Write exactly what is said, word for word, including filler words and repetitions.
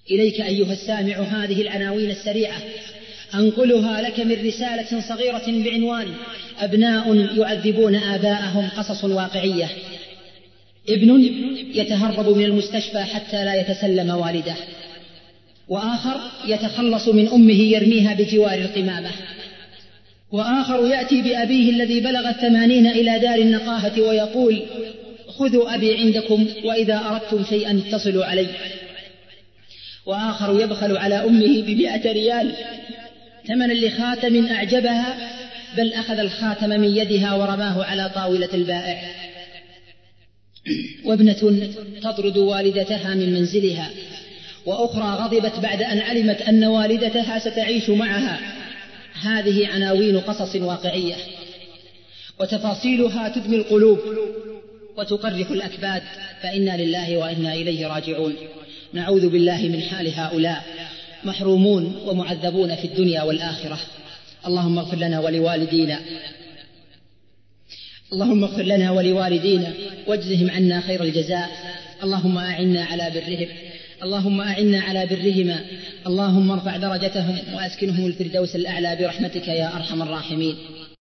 إليك أيها السامع هذه العناوين السريعة أنقلها لك من رسالة صغيرة بعنوان أبناء يعذبون آباءهم، قصص واقعية. ابن يتهرب من المستشفى حتى لا يتسلم والده، وآخر يتخلص من أمه يرميها بجوار القمامة، وآخر يأتي بأبيه الذي بلغ الثمانين إلى دار النقاهة ويقول: خذوا أبي عندكم وإذا أردتم شيئا اتصلوا علي. وآخر يبخل على أمه بمئة ريال ثمنا لخاتم أعجبها، بل أخذ الخاتم من يدها ورماه على طاولة البائع. وابنة تطرد والدتها من منزلها، وأخرى غضبت بعد أن علمت أن والدتها ستعيش معها. هذه عناوين قصص واقعية، وتفاصيلها تدمي القلوب وتقرح الأكباد، فإنا لله وإنا إليه راجعون. نعوذ بالله من حال هؤلاء، محرومون ومعذبون في الدنيا والآخرة. اللهم اغفر لنا ولوالدينا اللهم اغفر لنا ولوالدينا واجزهم عنا خير الجزاء. اللهم أعنا على برهم اللهم أعنا على برهما. اللهم ارفع درجتهم وأسكنهم الفردوس الأعلى برحمتك يا أرحم الراحمين.